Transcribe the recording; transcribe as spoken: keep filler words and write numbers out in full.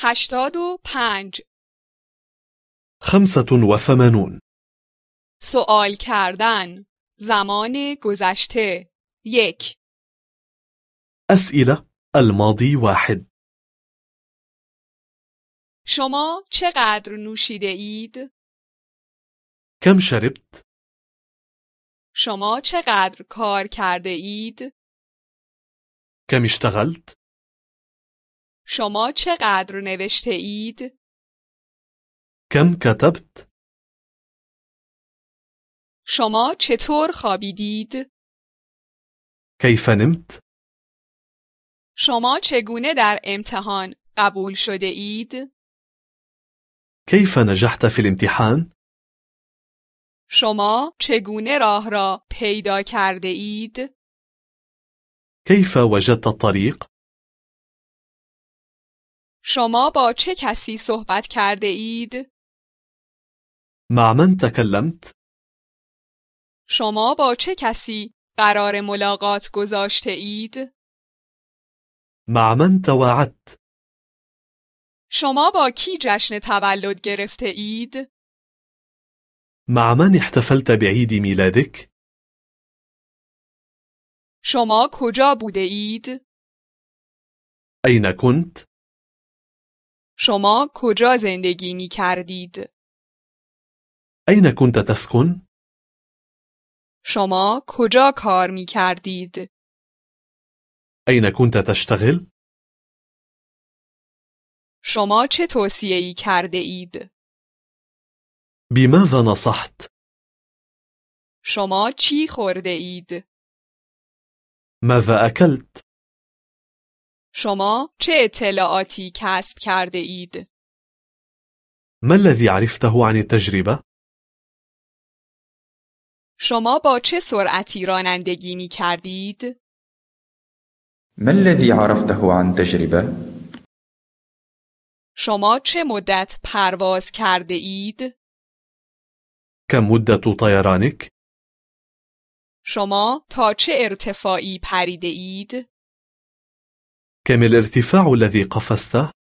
هشتاد و پنج. خمسة وثمانون. سوال کردن. زمان گذشته. یک. أسئلة الماضي واحد. شما چقدر نوشیده اید؟ كم شربت؟ شما چقدر کار کرده اید؟ كم اشتغلت؟ شما چقدر نوشته اید؟ كم كتبت؟ شما چطور خوابیدید؟ كيف نمت؟ شما چگونه در امتحان قبول شده اید؟ كيف نجحت في الامتحان؟ شما چگونه راه را پیدا کرده اید؟ كيف وجدت الطريق؟ شما با چه کسی صحبت کرده اید؟ مع من تكلمت؟ شما با چه کسی قرار ملاقات گذاشته اید؟ مع من تواعدت؟ شما با کی جشن تولد گرفته اید؟ مع من احتفلت بعيد ميلادك؟ شما کجا بوده اید؟ أين كنت؟ شما کجا زندگی می کردید؟ أين كنت تسكن؟ شما کجا کار می کردید؟ أين كنت تشتغل؟ شما چه توصیه‌ای کرده اید؟ بماذا نصحت؟ شما چی خورده اید؟ ماذا أكلت؟ شما چه اطلاعاتی کسب کرده اید؟ ما الذي عرفته عن التجربة؟ شما با چه سرعتی رانندگی می کردید؟ ما الذي عرفته عن تجربة؟ شما چه مدت پرواز کرده اید؟ كم مدة طيرانك؟ شما تا چه ارتفاعی پریده اید؟ كم الارتفاع الذي قفزته؟